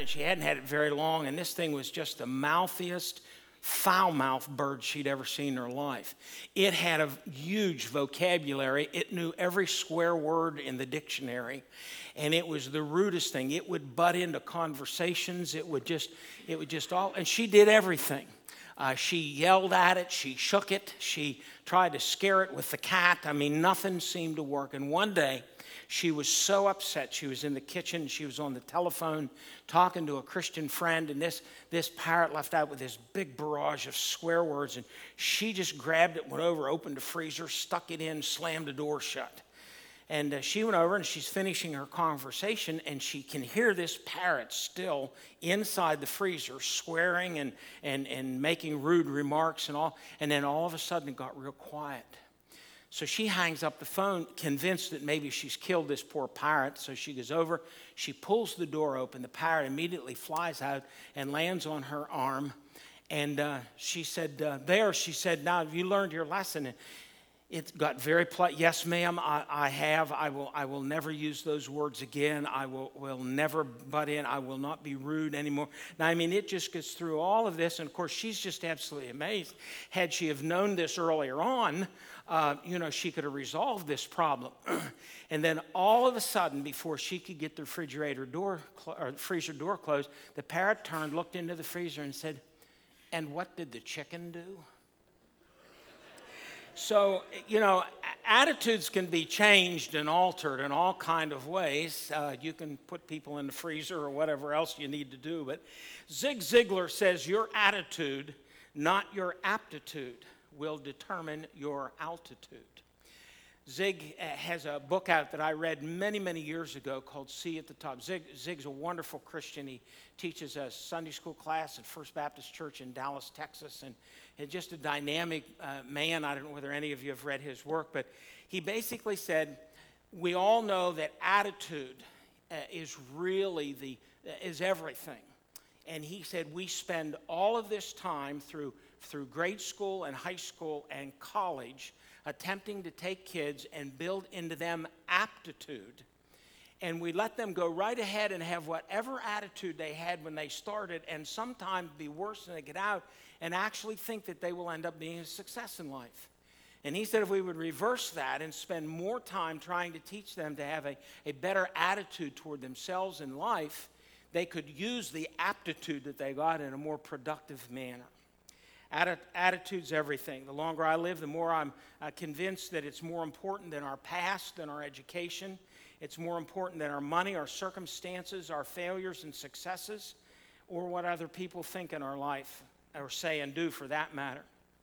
and she hadn't had it very long, and this thing was just the mouthiest, foul-mouthed bird she'd ever seen in her life. It had a huge vocabulary. It knew every swear word in the dictionary, and it was the rudest thing. It would butt into conversations. It would just all, and she did everything. She yelled at it. She shook it. She tried to scare it with the cat. I mean, nothing seemed to work. And one day, she was so upset. She was in the kitchen. She was on the telephone talking to a Christian friend, and this parrot left out with this big barrage of swear words, and she just grabbed it, went over, opened the freezer, stuck it in, slammed the door shut. And she went over, and she's finishing her conversation, and she can hear this parrot still inside the freezer swearing and making rude remarks and all. And then all of a sudden it got real quiet. So she hangs up the phone, convinced that maybe she's killed this poor parrot. So she goes over, she pulls the door open. The parrot immediately flies out and lands on her arm. And she said, she said, now have you learned your lesson? It got very polite. Yes, ma'am, I have. I will never use those words again. I will never butt in. I will not be rude anymore. Now, I mean, it just gets through all of this. And, of course, she's just absolutely amazed. Had she have known this earlier on, she could have resolved this problem. And then all of a sudden, before she could get the freezer door closed, the parrot turned, looked into the freezer and said, "And what did the chicken do?" So, attitudes can be changed and altered in all kind of ways. You can put people in the freezer or whatever else you need to do. But Zig Ziglar says your attitude, not your aptitude, will determine your altitude. Zig has a book out that I read many, many years ago called See at the Top. Zig's a wonderful Christian. He teaches a Sunday school class at First Baptist Church in Dallas, Texas, and he's just a dynamic man. I don't know whether any of you have read his work, but he basically said, we all know that attitude is really is everything. And he said we spend all of this time through grade school and high school and college attempting to take kids and build into them aptitude. And we let them go right ahead and have whatever attitude they had when they started, and sometimes be worse when they get out and actually think that they will end up being a success in life. And he said if we would reverse that and spend more time trying to teach them to have a better attitude toward themselves in life, they could use the aptitude that they got in a more productive manner. Attitude's everything. The longer I live, the more I'm convinced that it's more important than our past, than our education. It's more important than our money, our circumstances, our failures and successes, or what other people think in our life, or say and do for that matter.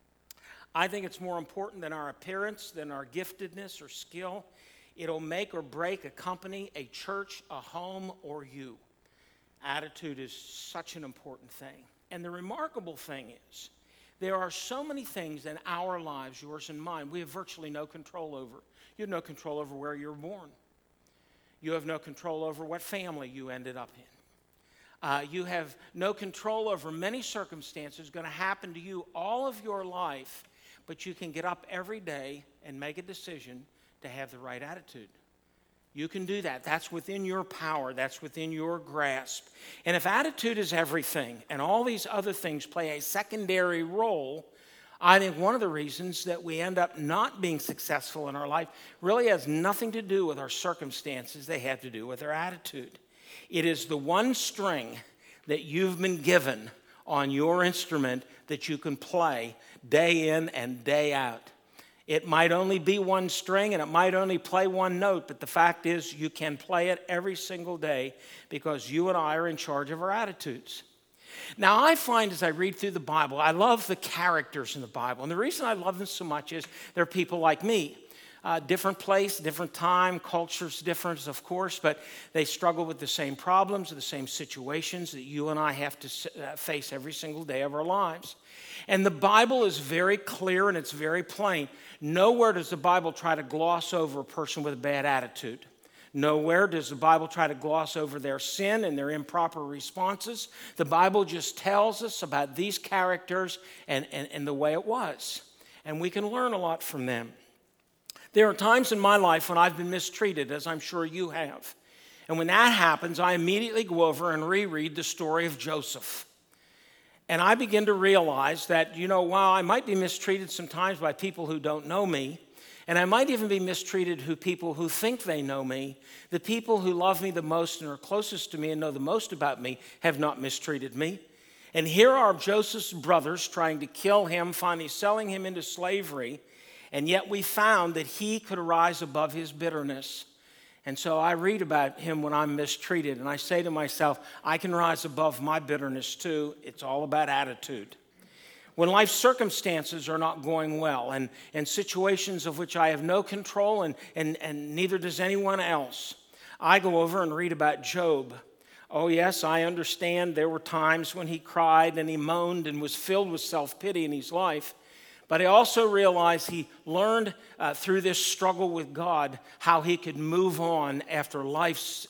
I think it's more important than our appearance, than our giftedness or skill. It'll make or break a company, a church, a home, or you. Attitude is such an important thing. And the remarkable thing is, there are so many things in our lives, yours and mine, we have virtually no control over. You have no control over where you were born. You have no control over what family you ended up in. You have no control over many circumstances going to happen to you all of your life, but you can get up every day and make a decision to have the right attitude. You can do that. That's within your power. That's within your grasp. And if attitude is everything and all these other things play a secondary role, I think one of the reasons that we end up not being successful in our life really has nothing to do with our circumstances. They have to do with our attitude. It is the one string that you've been given on your instrument that you can play day in and day out. It might only be one string and it might only play one note, but the fact is you can play it every single day because you and I are in charge of our attitudes. Now, I find as I read through the Bible, I love the characters in the Bible. And the reason I love them so much is they're people like me. Different place, different time, culture's different, of course, but they struggle with the same problems, the same situations that you and I have to face every single day of our lives. And the Bible is very clear and it's very plain. Nowhere does the Bible try to gloss over a person with a bad attitude. Nowhere does the Bible try to gloss over their sin and their improper responses. The Bible just tells us about these characters and the way it was. And we can learn a lot from them. There are times in my life when I've been mistreated, as I'm sure you have. And when that happens, I immediately go over and reread the story of Joseph. And I begin to realize that, while I might be mistreated sometimes by people who don't know me, and I might even be mistreated people who think they know me, the people who love me the most and are closest to me and know the most about me have not mistreated me. And here are Joseph's brothers trying to kill him, finally selling him into slavery, and yet we found that he could rise above his bitterness. And so I read about him when I'm mistreated, and I say to myself, I can rise above my bitterness too. It's all about attitude. When life circumstances are not going well, and situations of which I have no control, and neither does anyone else, I go over and read about Job. Oh yes, I understand there were times when he cried and he moaned and was filled with self-pity in his life. But I also realized he learned through this struggle with God how he could move on after life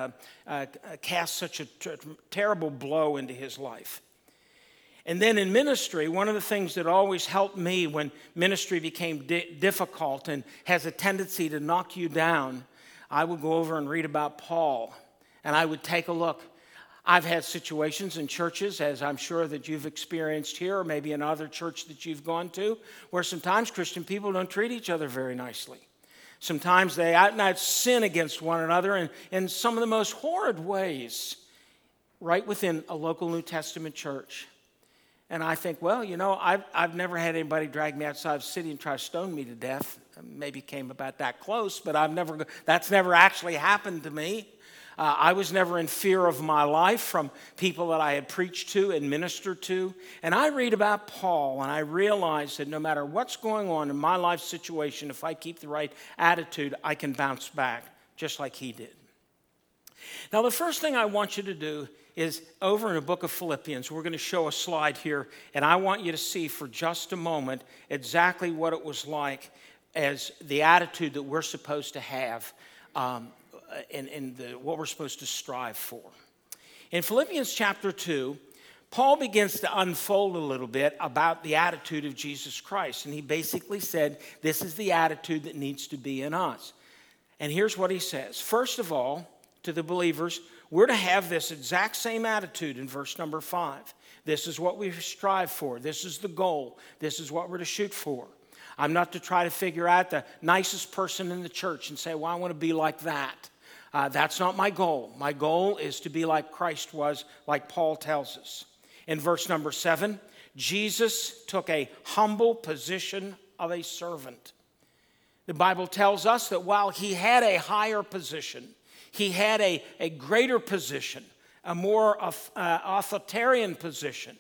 cast such a terrible blow into his life. And then in ministry, one of the things that always helped me when ministry became difficult and has a tendency to knock you down, I would go over and read about Paul, and I would take a look. I've had situations in churches, as I'm sure that you've experienced here, or maybe in other church that you've gone to, where sometimes Christian people don't treat each other very nicely. Sometimes they out and out sin against one another in some of the most horrid ways, right within a local New Testament church. And I think, well, I've never had anybody drag me outside the city and try to stone me to death. Maybe came about that close, but that's never actually happened to me. I was never in fear of my life from people that I had preached to and ministered to. And I read about Paul, and I realize that no matter what's going on in my life situation, if I keep the right attitude, I can bounce back, just like he did. Now, the first thing I want you to do is over in the book of Philippians. We're going to show a slide here, and I want you to see for just a moment exactly what it was like as the attitude that we're supposed to have what we're supposed to strive for. In Philippians chapter 2, Paul begins to unfold a little bit about the attitude of Jesus Christ. And he basically said, this is the attitude that needs to be in us. And here's what he says. First of all, to the believers, we're to have this exact same attitude in verse number 5. This is what we strive for. This is the goal. This is what we're to shoot for. I'm not to try to figure out the nicest person in the church and say, well, I want to be like that. That's not my goal. My goal is to be like Christ was, like Paul tells us. In verse number 7, Jesus took a humble position of a servant. The Bible tells us that while he had a higher position, he had a greater position, a more authoritarian position,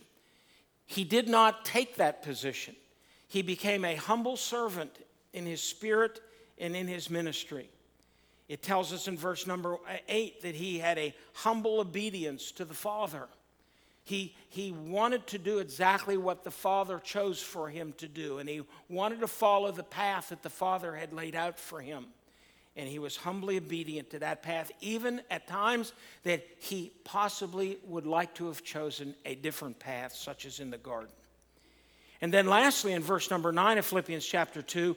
he did not take that position. He became a humble servant in his spirit and in his ministry. It tells us in verse number 8 that he had a humble obedience to the Father. He wanted to do exactly what the Father chose for him to do, and he wanted to follow the path that the Father had laid out for him. And he was humbly obedient to that path, even at times that he possibly would like to have chosen a different path, such as in the garden. And then lastly, in verse number 9 of Philippians chapter 2,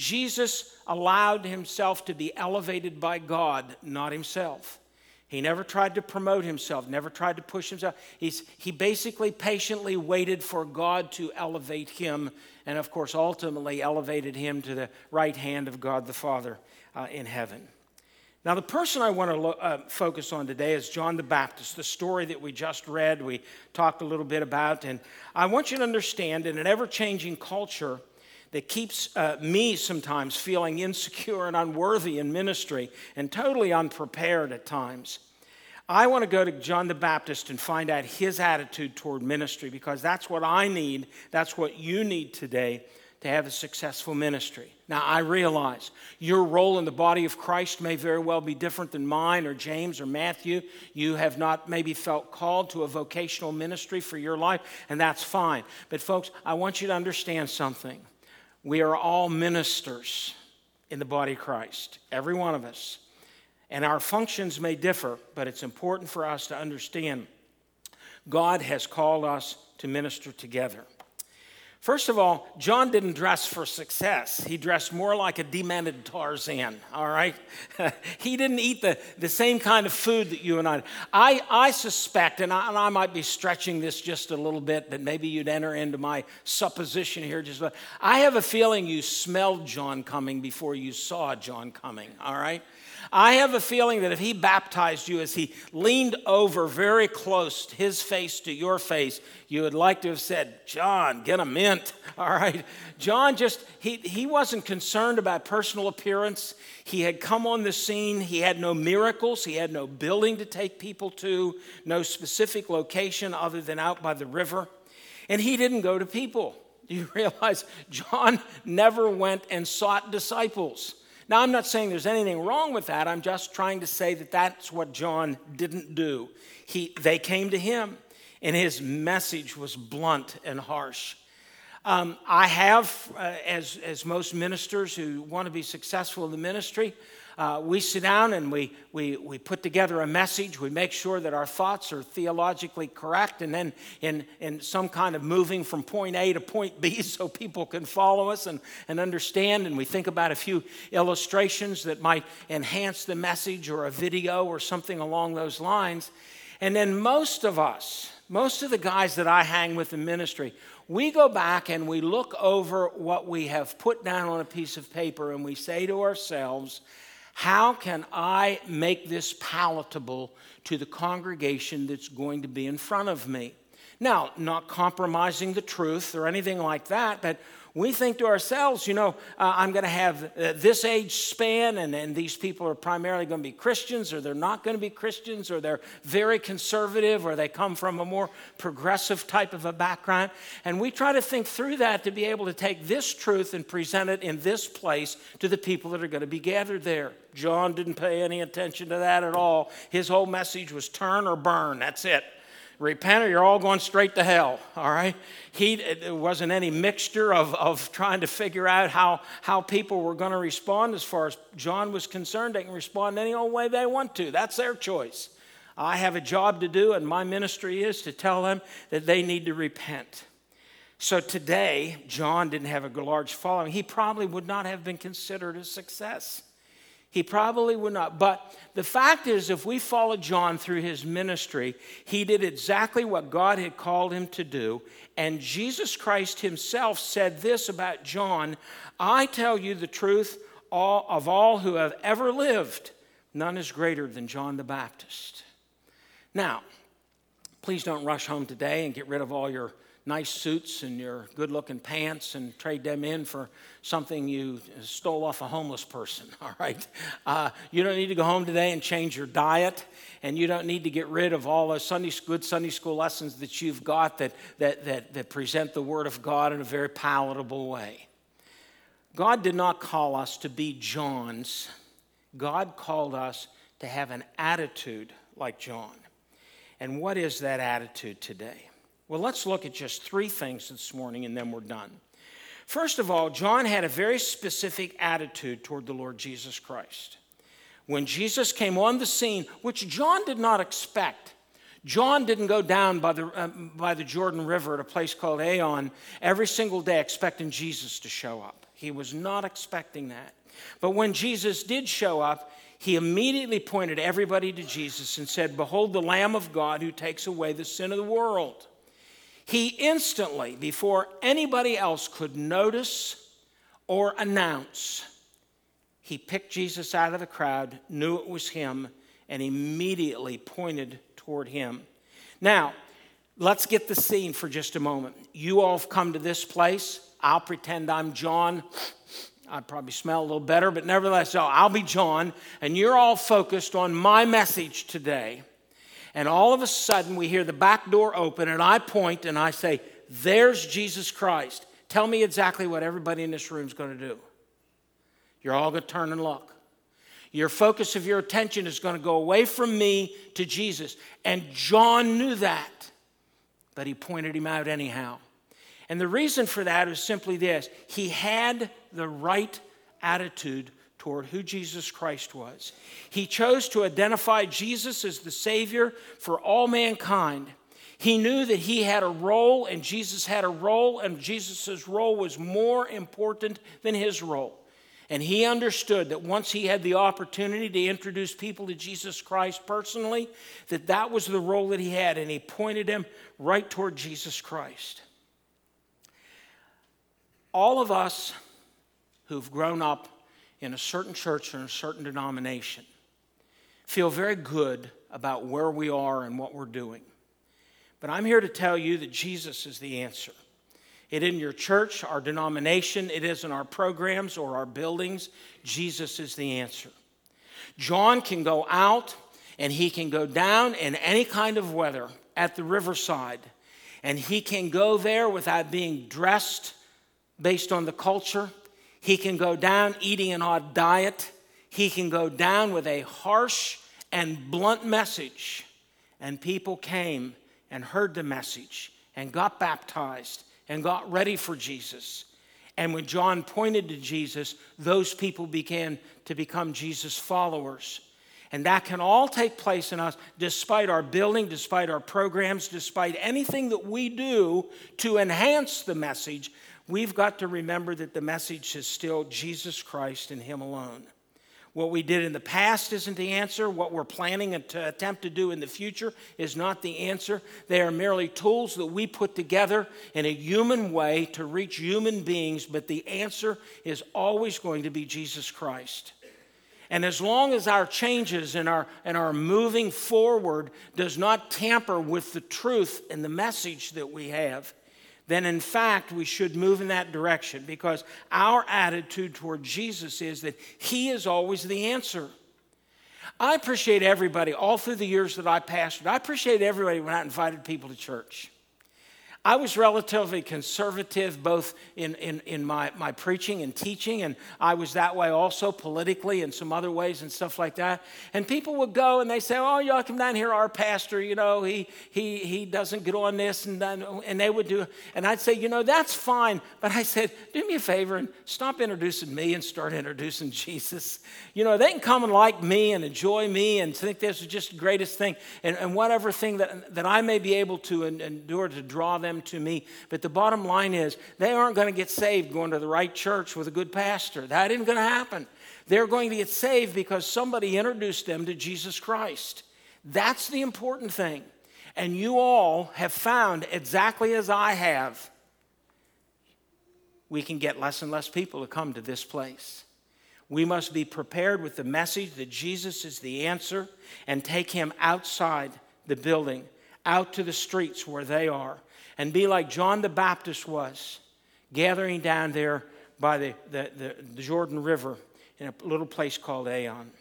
Jesus allowed himself to be elevated by God, not himself. He never tried to promote himself, never tried to push himself. He basically patiently waited for God to elevate him, and of course ultimately elevated him to the right hand of God the Father in heaven. Now, the person I want to focus on today is John the Baptist, the story that we just read, we talked a little bit about. And I want you to understand, in an ever-changing culture that keeps me sometimes feeling insecure and unworthy in ministry and totally unprepared at times, I want to go to John the Baptist and find out his attitude toward ministry, because that's what I need, that's what you need today to have a successful ministry. Now, I realize your role in the body of Christ may very well be different than mine or James or Matthew. You have not maybe felt called to a vocational ministry for your life, and that's fine. But folks, I want you to understand something. We are all ministers in the body of Christ, every one of us. And our functions may differ, but it's important for us to understand God has called us to minister together. First of all, John didn't dress for success. He dressed more like a demented Tarzan, all right? He didn't eat the same kind of food that you and I suspect, and I might be stretching this just a little bit, but maybe you'd enter into my supposition here just a little. I have a feeling you smelled John coming before you saw John coming, all right? I have a feeling that if he baptized you as he leaned over very close, his face to your face, you would like to have said, John, get a mint, all right? John he wasn't concerned about personal appearance. He had come on the scene. He had no miracles. He had no building to take people to, no specific location other than out by the river. And he didn't go to people. Do you realize John never went and sought disciples? Now, I'm not saying there's anything wrong with that. I'm just trying to say that that's what John didn't do. They came to him, and his message was blunt and harsh. I have, as most ministers who want to be successful in the ministry, we sit down and we put together a message. We make sure that our thoughts are theologically correct, and then in some kind of moving from point A to point B so people can follow us and understand. And we think about a few illustrations that might enhance the message, or a video or something along those lines. And then most of the guys that I hang with in ministry, we go back and we look over what we have put down on a piece of paper, and we say to ourselves, how can I make this palatable to the congregation that's going to be in front of me? Now, not compromising the truth or anything like that, but we think to ourselves, I'm going to have this age span, and these people are primarily going to be Christians, or they're not going to be Christians, or they're very conservative, or they come from a more progressive type of a background. And we try to think through that to be able to take this truth and present it in this place to the people that are going to be gathered there. John didn't pay any attention to that at all. His whole message was turn or burn. That's it. Repent or you're all going straight to hell, all right? There wasn't any mixture of trying to figure out how people were going to respond. As far as John was concerned, they can respond any old way they want to. That's their choice. I have a job to do, and my ministry is to tell them that they need to repent. So today, John didn't have a large following. He probably would not have been considered a success. He probably would not. But the fact is, if we follow John through his ministry, he did exactly what God had called him to do. And Jesus Christ himself said this about John, I tell you the truth, of all who have ever lived, none is greater than John the Baptist. Now, please don't rush home today and get rid of all your nice suits and your good-looking pants and trade them in for something you stole off a homeless person, all right? You don't need to go home today and change your diet, and you don't need to get rid of all those good Sunday school lessons that you've got that present the Word of God in a very palatable way. God did not call us to be Johns. God called us to have an attitude like John. And what is that attitude today? Well, let's look at just 3 things this morning, and then we're done. First of all, John had a very specific attitude toward the Lord Jesus Christ. When Jesus came on the scene, which John did not expect, John didn't go down by the Jordan River at a place called Aeon every single day expecting Jesus to show up. He was not expecting that. But when Jesus did show up, he immediately pointed everybody to Jesus and said, "Behold the Lamb of God who takes away the sin of the world." He instantly, before anybody else could notice or announce, he picked Jesus out of the crowd, knew it was him, and immediately pointed toward him. Now, let's get the scene for just a moment. You all have come to this place. I'll pretend I'm John. I'd probably smell a little better, but nevertheless, I'll be John, and you're all focused on my message today. And all of a sudden, we hear the back door open, and I point and I say, there's Jesus Christ. Tell me exactly what everybody in this room is going to do. You're all going to turn and look. Your focus of your attention is going to go away from me to Jesus. And John knew that, but he pointed him out anyhow. And the reason for that is simply this. He had the right attitude toward who Jesus Christ was. He chose to identify Jesus as the Savior for all mankind. He knew that he had a role and Jesus had a role, and Jesus' role was more important than his role. And he understood that once he had the opportunity to introduce people to Jesus Christ personally, that was the role that he had, and he pointed them right toward Jesus Christ. All of us who've grown up in a certain church or in a certain denomination feel very good about where we are and what we're doing. But I'm here to tell you that Jesus is the answer. It isn't your church, our denomination, it isn't our programs or our buildings. Jesus is the answer. John can go out and he can go down in any kind of weather at the riverside, and he can go there without being dressed based on the culture. He can go down eating an odd diet. He can go down with a harsh and blunt message, and people came and heard the message and got baptized and got ready for Jesus. And when John pointed to Jesus, those people began to become Jesus followers. And that can all take place in us despite our building, despite our programs, despite anything that we do to enhance the message. We've got to remember that the message is still Jesus Christ and him alone. What we did in the past isn't the answer. What we're planning to attempt to do in the future is not the answer. They are merely tools that we put together in a human way to reach human beings, but the answer is always going to be Jesus Christ. And as long as our changes and our moving forward does not tamper with the truth and the message that we have, then in fact we should move in that direction, because our attitude toward Jesus is that he is always the answer. I appreciate everybody, all through the years that I pastored, I appreciate everybody when I invited people to church. I was relatively conservative both in my preaching and teaching, and I was that way also politically and some other ways and stuff like that. And people would go and they say, "Oh, y'all come down here, our pastor, he doesn't get on this," and they would do, and I'd say, that's fine, but I said, do me a favor and stop introducing me and start introducing Jesus. They can come and like me and enjoy me and think this is just the greatest thing, and whatever thing that I may be able to endure to draw them to me. But the bottom line is they aren't going to get saved going to the right church with a good pastor. That isn't going to happen. They're going to get saved because somebody introduced them to Jesus Christ. That's the important thing. And you all have found, exactly as I have, we can get less and less people to come to this place. We must be prepared with the message that Jesus is the answer and take him outside the building, out to the streets where they are, and be like John the Baptist was, gathering down there by the Jordan River in a little place called Aenon.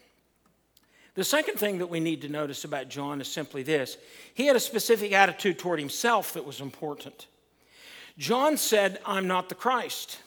The second thing that we need to notice about John is simply this. He had a specific attitude toward himself that was important. John said, "I'm not the Christ."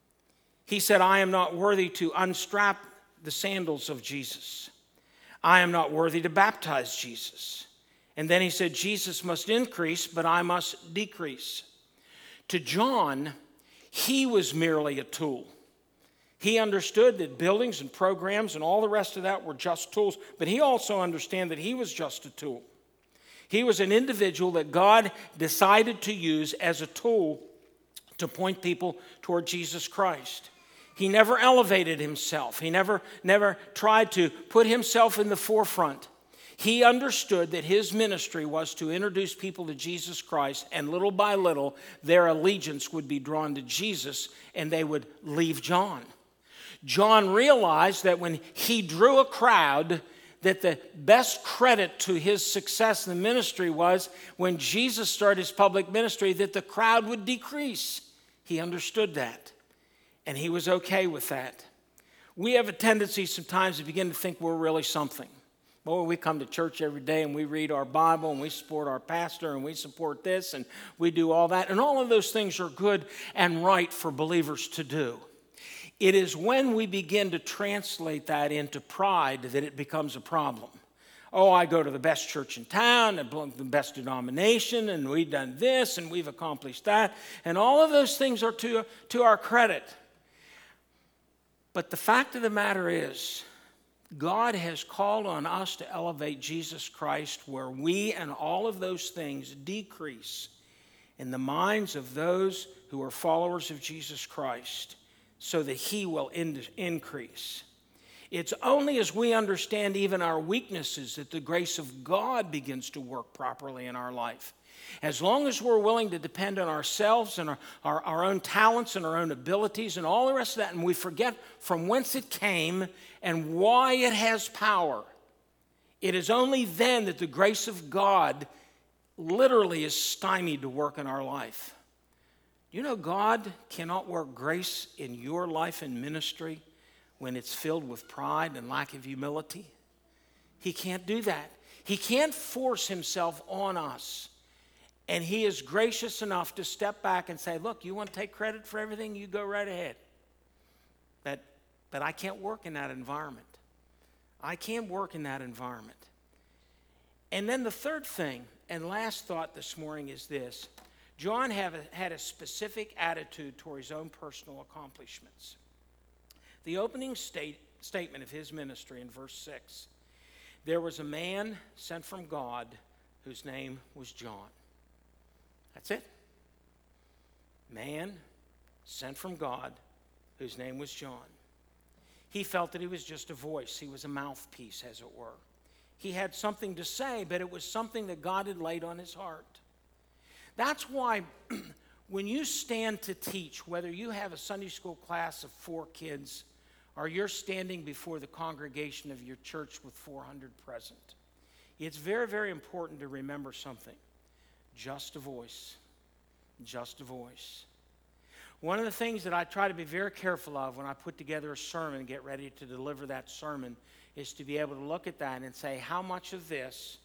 He said, "I am not worthy to unstrap the sandals of Jesus. I am not worthy to baptize Jesus." And then he said, "Jesus must increase, but I must decrease." To John, he was merely a tool. He understood that buildings and programs and all the rest of that were just tools, but he also understood that he was just a tool. He was an individual that God decided to use as a tool to point people toward Jesus Christ. He never elevated himself. He never tried to put himself in the forefront. He understood that his ministry was to introduce people to Jesus Christ, and little by little, their allegiance would be drawn to Jesus, and they would leave John. John realized that when he drew a crowd, that the best credit to his success in the ministry was when Jesus started his public ministry, that the crowd would decrease. He understood that, and he was okay with that. We have a tendency sometimes to begin to think we're really something. Boy, we come to church every day and we read our Bible and we support our pastor and we support this and we do all that. And all of those things are good and right for believers to do. It is when we begin to translate that into pride that it becomes a problem. Oh, I go to the best church in town, and the best denomination, and we've done this and we've accomplished that. And all of those things are to our credit. But the fact of the matter is, God has called on us to elevate Jesus Christ where we and all of those things decrease in the minds of those who are followers of Jesus Christ so that he will increase. It's only as we understand even our weaknesses that the grace of God begins to work properly in our life. As long as we're willing to depend on ourselves and our own talents and our own abilities and all the rest of that, and we forget from whence it came and why it has power, it is only then that the grace of God literally is stymied to work in our life. You know, God cannot work grace in your life and ministry when it's filled with pride and lack of humility. He can't do that. He can't force himself on us. And he is gracious enough to step back and say, look, you want to take credit for everything? You go right ahead. But I can't work in that environment. I can't work in that environment. And then the third thing and last thought this morning is this. John had a specific attitude toward his own personal accomplishments. The opening statement of his ministry in verse 6, there was a man sent from God whose name was John. That's it. Man sent from God whose name was John. He felt that he was just a voice. He was a mouthpiece, as it were. He had something to say, but it was something that God had laid on his heart. That's why when you stand to teach, whether you have a Sunday school class of 4 kids or you're standing before the congregation of your church with 400 present, it's very, very important to remember something. Just a voice. Just a voice. One of the things that I try to be very careful of when I put together a sermon and get ready to deliver that sermon is to be able to look at that and say, how much of this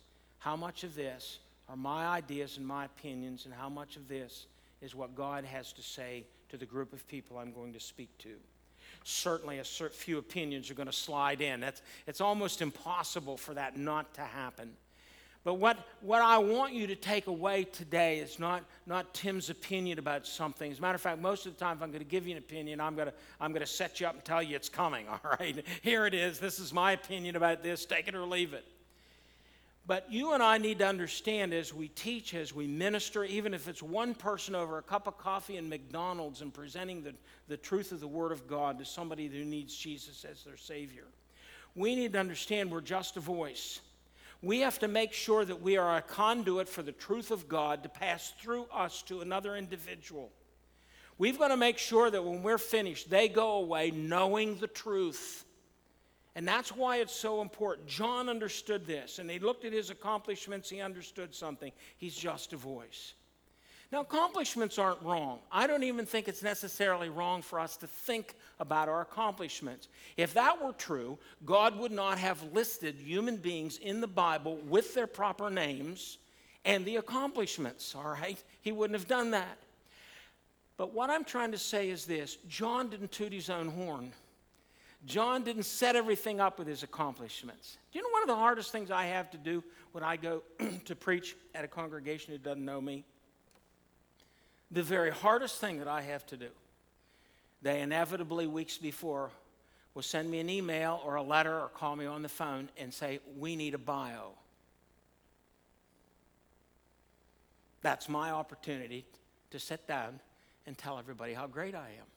are my ideas and my opinions, and how much of this is what God has to say to the group of people I'm going to speak to. Certainly a few opinions are going to slide in. It's almost impossible for that not to happen. But what I want you to take away today is not Tim's opinion about something. As a matter of fact, most of the time if I'm going to give you an opinion, I'm going to set you up and tell you it's coming, all right? Here it is. This is my opinion about this. Take it or leave it. But you and I need to understand as we teach, as we minister, even if it's one person over a cup of coffee in McDonald's and presenting the truth of the Word of God to somebody who needs Jesus as their Savior, we need to understand we're just a voice. We have to make sure that we are a conduit for the truth of God to pass through us to another individual. We've got to make sure that when we're finished, they go away knowing the truth. And that's why it's so important. John understood this, and he looked at his accomplishments. He understood something. He's just a voice. Now, accomplishments aren't wrong. I don't even think it's necessarily wrong for us to think about our accomplishments. If that were true, God would not have listed human beings in the Bible with their proper names and the accomplishments, all right? He wouldn't have done that. But what I'm trying to say is this. John didn't toot his own horn. John didn't set everything up with his accomplishments. Do you know one of the hardest things I have to do when I go to preach at a congregation who doesn't know me? The very hardest thing that I have to do, they inevitably, weeks before, will send me an email or a letter or call me on the phone and say, we need a bio. That's my opportunity to sit down and tell everybody how great I am.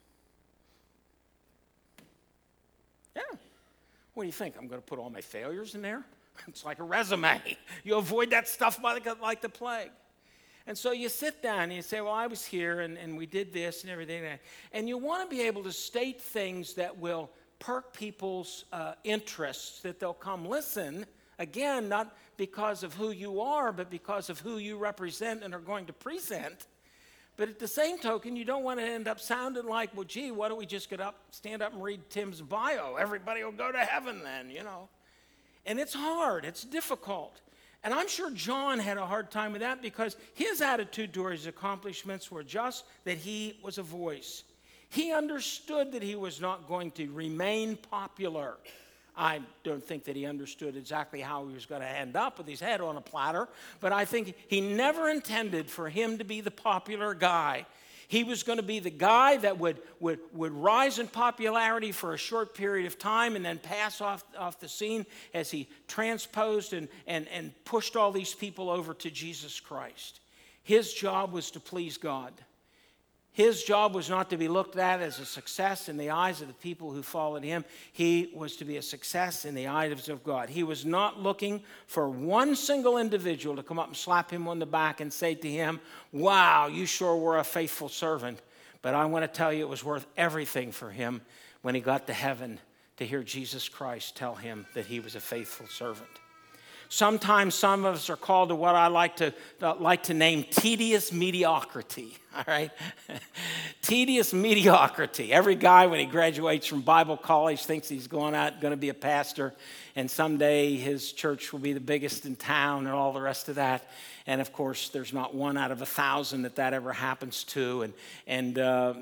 Yeah. What do you think? I'm going to put all my failures in there? It's like a resume. You avoid that stuff like the plague. And so you sit down and you say, well, I was here and we did this and everything. And you want to be able to state things that will perk people's interests, that they'll come listen, again, not because of who you are, but because of who you represent and are going to present. But at the same token, you don't want to end up sounding like, well, gee, why don't we just stand up and read Tim's bio? Everybody will go to heaven then, you know. And it's hard. It's difficult. And I'm sure John had a hard time with that because his attitude toward his accomplishments were just that he was a voice. He understood that he was not going to remain popular. I don't think that he understood exactly how he was going to end up with his head on a platter, but I think he never intended for him to be the popular guy. He was going to be the guy that would rise in popularity for a short period of time and then pass off the scene as he transposed and pushed all these people over to Jesus Christ. His job was to please God. His job was not to be looked at as a success in the eyes of the people who followed him. He was to be a success in the eyes of God. He was not looking for one single individual to come up and slap him on the back and say to him, wow, you sure were a faithful servant. But I want to tell you it was worth everything for him when he got to heaven to hear Jesus Christ tell him that he was a faithful servant. Sometimes some of us are called to what I like to name tedious mediocrity, all right? Tedious mediocrity. Every guy, when he graduates from Bible college, thinks he's going to be a pastor, and someday his church will be the biggest in town and all the rest of that. And, of course, there's not one out of 1,000 that ever happens to. And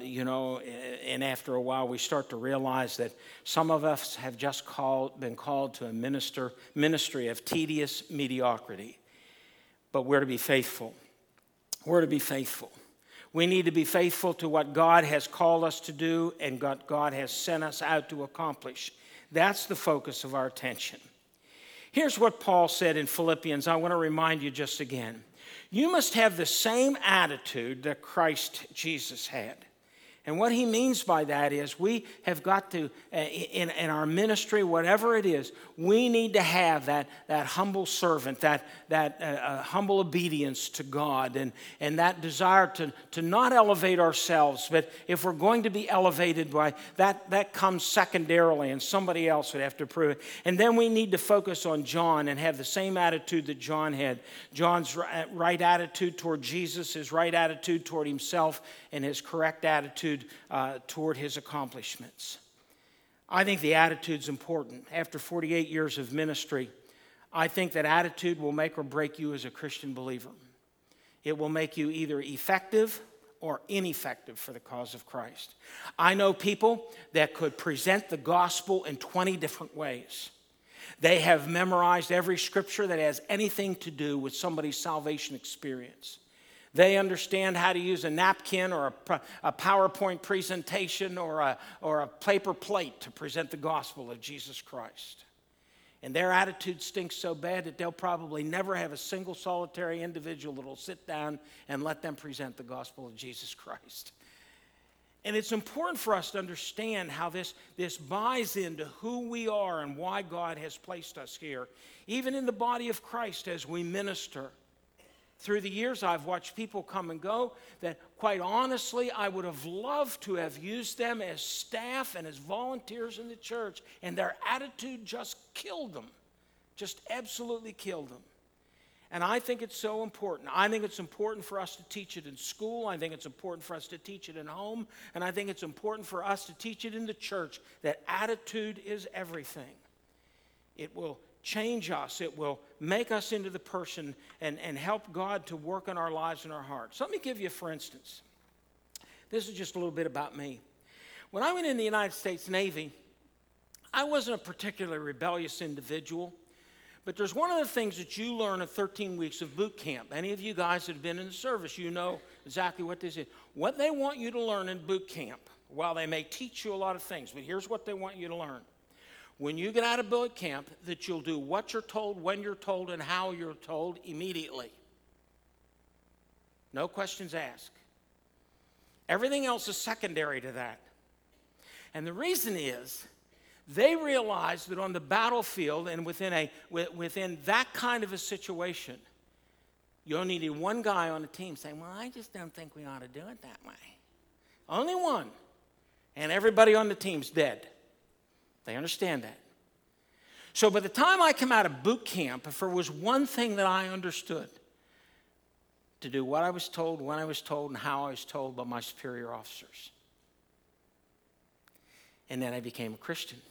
after a while, we start to realize that some of us have just been called to a ministry of tedious mediocrity. But we're to be faithful. We're to be faithful. We need to be faithful to what God has called us to do and what God has sent us out to accomplish. That's the focus of our attention. Here's what Paul said in Philippians. I want to remind you just again. You must have the same attitude that Christ Jesus had. And what he means by that is we have got to, in our ministry, whatever it is, we need to have that humble servant, that humble obedience to God, and that desire to not elevate ourselves. But if we're going to be elevated by that comes secondarily, and somebody else would have to prove it. And then we need to focus on John and have the same attitude that John had. John's right attitude toward Jesus, his right attitude toward himself, and his correct attitude toward his accomplishments. I think the attitude's important. After 48 years of ministry, I think that attitude will make or break you as a Christian believer. It will make you either effective or ineffective for the cause of Christ. I know people that could present the gospel in 20 different ways. They have memorized every scripture that has anything to do with somebody's salvation experience. They understand how to use a napkin or a PowerPoint presentation or a paper plate to present the gospel of Jesus Christ. And their attitude stinks so bad that they'll probably never have a single solitary individual that will sit down and let them present the gospel of Jesus Christ. And it's important for us to understand how this buys into who we are and why God has placed us here, even in the body of Christ as we minister. Through the years, I've watched people come and go that, quite honestly, I would have loved to have used them as staff and as volunteers in the church, and their attitude just killed them, just absolutely killed them. And I think it's so important. I think it's important for us to teach it in school. I think it's important for us to teach it in home. And I think it's important for us to teach it in the church, that attitude is everything. It will change us. It will make us into the person and help God to work in our lives and our hearts. Let me give you, for instance, this is just a little bit about me. When I went in the United States Navy, I wasn't a particularly rebellious individual, but there's one of the things that you learn in 13 weeks of boot camp. Any of you guys that have been in the service, you know exactly what this is. What they want you to learn in boot camp, while they may teach you a lot of things, but here's what they want you to learn. When you get out of boot camp, that you'll do what you're told, when you're told, and how you're told immediately. No questions asked. Everything else is secondary to that. And the reason is, they realize that on the battlefield and within that kind of a situation, you only need one guy on the team saying, well, I just don't think we ought to do it that way. Only one. And everybody on the team's dead. They understand that. So by the time I come out of boot camp, if there was one thing that I understood, to do what I was told, when I was told, and how I was told by my superior officers. And then I became a Christian.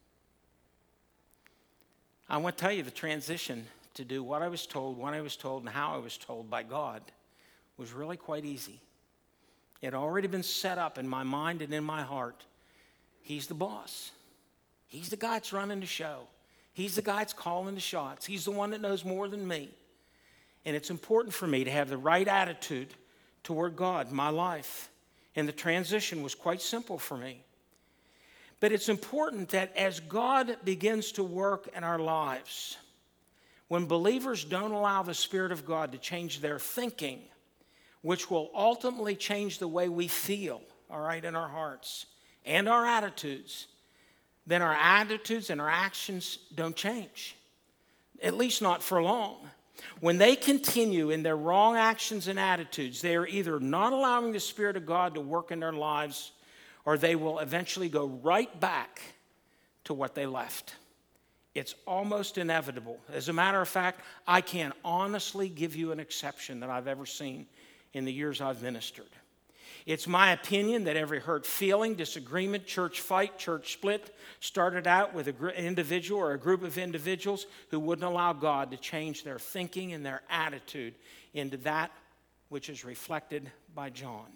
I want to tell you the transition to do what I was told, when I was told, and how I was told by God was really quite easy. It had already been set up in my mind and in my heart. He's the boss. He's the guy that's running the show. He's the guy that's calling the shots. He's the one that knows more than me. And it's important for me to have the right attitude toward God in my life. And the transition was quite simple for me. But it's important that as God begins to work in our lives, when believers don't allow the Spirit of God to change their thinking, which will ultimately change the way we feel, all right, in our hearts and our attitudes, then our attitudes and our actions don't change, at least not for long. When they continue in their wrong actions and attitudes, they are either not allowing the Spirit of God to work in their lives, or they will eventually go right back to what they left. It's almost inevitable. As a matter of fact, I can honestly give you an exception that I've ever seen in the years I've ministered. It's my opinion that every hurt feeling, disagreement, church fight, church split started out with an individual or a group of individuals who wouldn't allow God to change their thinking and their attitude into that which is reflected by John.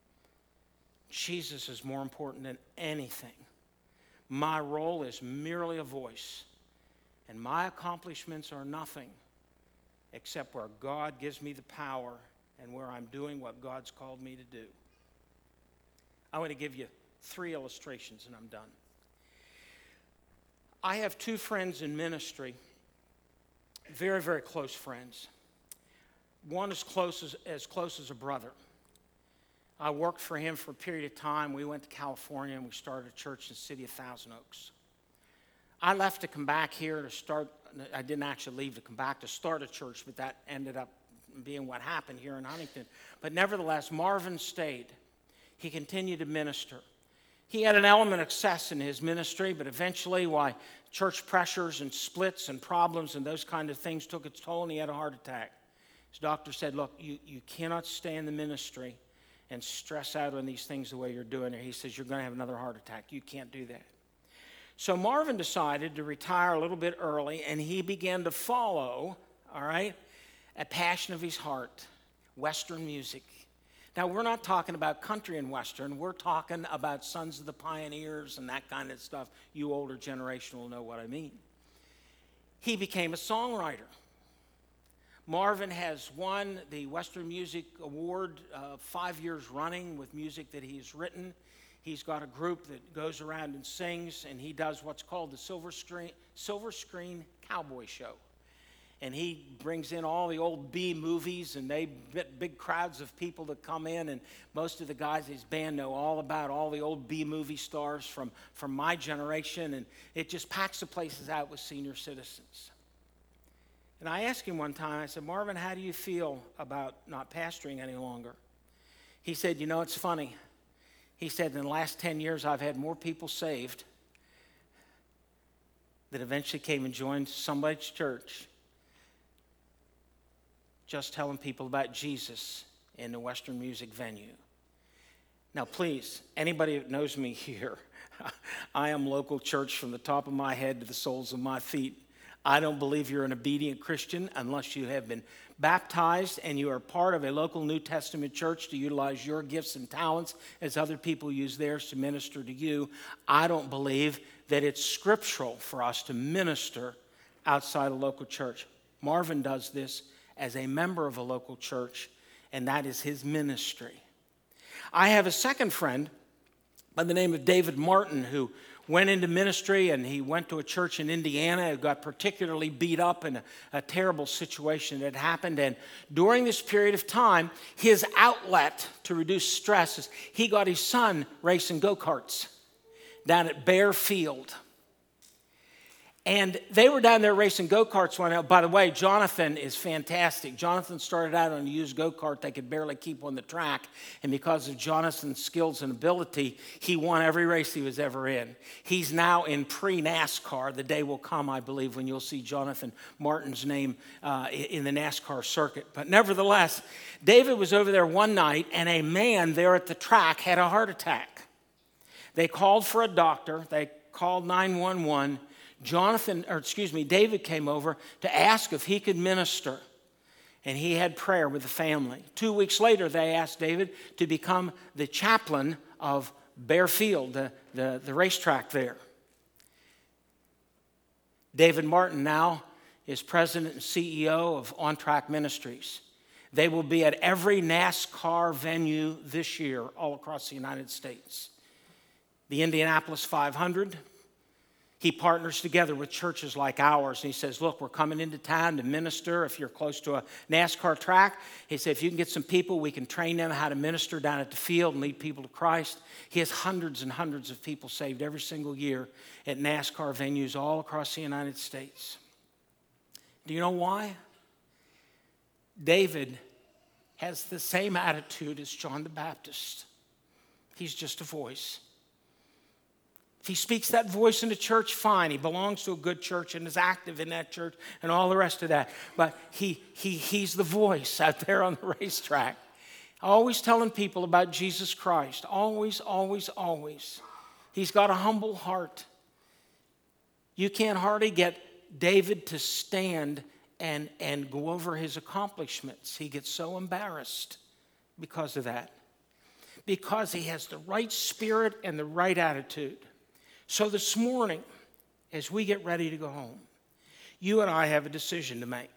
Jesus is more important than anything. My role is merely a voice, and my accomplishments are nothing except where God gives me the power and where I'm doing what God's called me to do. I want to give you 3 illustrations and I'm done. I have 2 friends in ministry, very, very close friends. One is as close as a brother. I worked for him for a period of time. We went to California and we started a church in the city of Thousand Oaks. I left to come back here to start. I didn't actually leave to come back to start a church, but that ended up being what happened here in Huntington. But nevertheless, Marvin stayed. He continued to minister. He had an element of success in his ministry, but eventually, why church pressures and splits and problems and those kind of things took its toll, and he had a heart attack. His doctor said, look, you cannot stay in the ministry and stress out on these things the way you're doing it. He says, you're going to have another heart attack. You can't do that. So Marvin decided to retire a little bit early, and he began to follow, all right, a passion of his heart, Western music. Now, we're not talking about country and Western. We're talking about Sons of the Pioneers and that kind of stuff. You older generation will know what I mean. He became a songwriter. Marvin has won the Western Music Award 5 years running with music that he's written. He's got a group that goes around and sings, and he does what's called the Silver Screen Cowboy Show. And he brings in all the old B movies, and they get big crowds of people that come in, and most of the guys in his band know all about all the old B movie stars from my generation, and it just packs the places out with senior citizens. And I asked him one time, I said, Marvin, how do you feel about not pastoring any longer? He said, you know, it's funny. He said, in the last 10 years, I've had more people saved that eventually came and joined somebody's church just telling people about Jesus in the Western music venue. Now, please, anybody that knows me here, I am local church from the top of my head to the soles of my feet. I don't believe you're an obedient Christian unless you have been baptized and you are part of a local New Testament church to utilize your gifts and talents as other people use theirs to minister to you. I don't believe that it's scriptural for us to minister outside a local church. Marvin does this as a member of a local church, and that is his ministry. I have a second friend by the name of David Martin who went into ministry, and he went to a church in Indiana. He got particularly beat up in a terrible situation that happened. And during this period of time, his outlet to reduce stress is he got his son racing go-karts down at Bear Field. And they were down there racing go-karts one night. By the way, Jonathan is fantastic. Jonathan started out on a used go-kart they could barely keep on the track. And because of Jonathan's skills and ability, he won every race he was ever in. He's now in pre-NASCAR. The day will come, I believe, when you'll see Jonathan Martin's name in the NASCAR circuit. But nevertheless, David was over there one night, and a man there at the track had a heart attack. They called for a doctor. They called 911. David came over to ask if he could minister, and he had prayer with the family. 2 weeks later, they asked David to become the chaplain of Bear Field, the racetrack there. David Martin now is president and CEO of On Track Ministries. They will be at every NASCAR venue this year all across the United States. The Indianapolis 500, he partners together with churches like ours, and he says, look, we're coming into town to minister. If you're close to a NASCAR track, he said, if you can get some people, we can train them how to minister down at the field and lead people to Christ. He has hundreds and hundreds of people saved every single year at NASCAR venues all across the United States. Do you know why? David has the same attitude as John the Baptist. He's just a voice. If he speaks that voice in the church, fine. He belongs to a good church and is active in that church and all the rest of that. But he's the voice out there on the racetrack. Always telling people about Jesus Christ. Always, always, always. He's got a humble heart. You can't hardly get David to stand and go over his accomplishments. He gets so embarrassed because of that. Because he has the right spirit and the right attitude. So this morning, as we get ready to go home, you and I have a decision to make.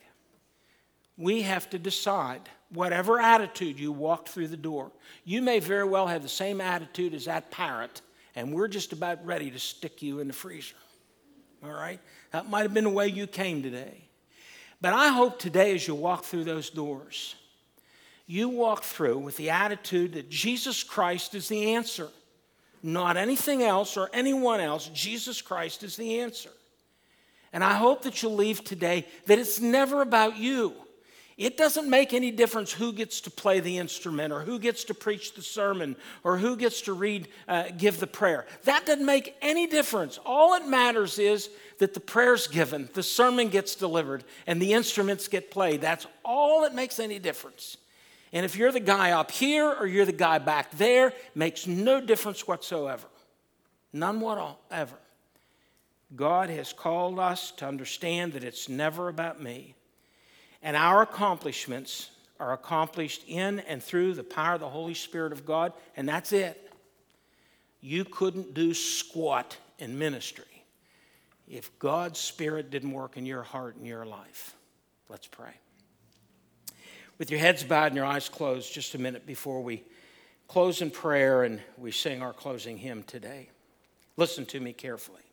We have to decide, whatever attitude you walked through the door, you may very well have the same attitude as that parrot, and we're just about ready to stick you in the freezer. All right? That might have been the way you came today. But I hope today as you walk through those doors, you walk through with the attitude that Jesus Christ is the answer. Not anything else or anyone else. Jesus Christ is the answer. And I hope that you'll leave today that it's never about you. It doesn't make any difference who gets to play the instrument or who gets to preach the sermon or who gets to give the prayer. That doesn't make any difference. All it matters is that the prayer's given, the sermon gets delivered, and the instruments get played. That's all that makes any difference. And if you're the guy up here or you're the guy back there, makes no difference whatsoever. None whatsoever. God has called us to understand that it's never about me. And our accomplishments are accomplished in and through the power of the Holy Spirit of God, and that's it. You couldn't do squat in ministry if God's Spirit didn't work in your heart and your life. Let's pray. With your heads bowed and your eyes closed, just a minute before we close in prayer and we sing our closing hymn today. Listen to me carefully.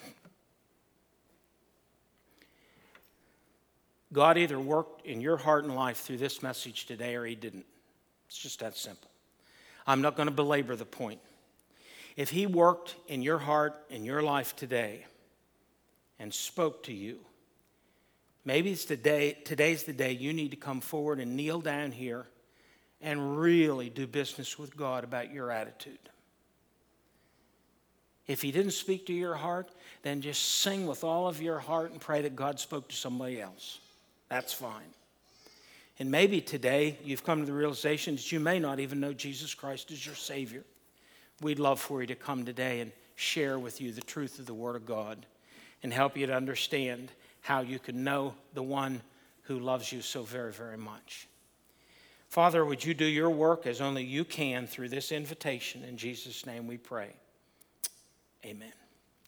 God either worked in your heart and life through this message today or he didn't. It's just that simple. I'm not going to belabor the point. If he worked in your heart and your life today and spoke to you, maybe today's the day you need to come forward and kneel down here and really do business with God about your attitude. If he didn't speak to your heart, then just sing with all of your heart and pray that God spoke to somebody else. That's fine. And maybe today you've come to the realization that you may not even know Jesus Christ as your Savior. We'd love for you to come today and share with you the truth of the Word of God and help you to understand how you can know the one who loves you so very, very much. Father, would you do your work as only you can through this invitation? In Jesus' name we pray. Amen.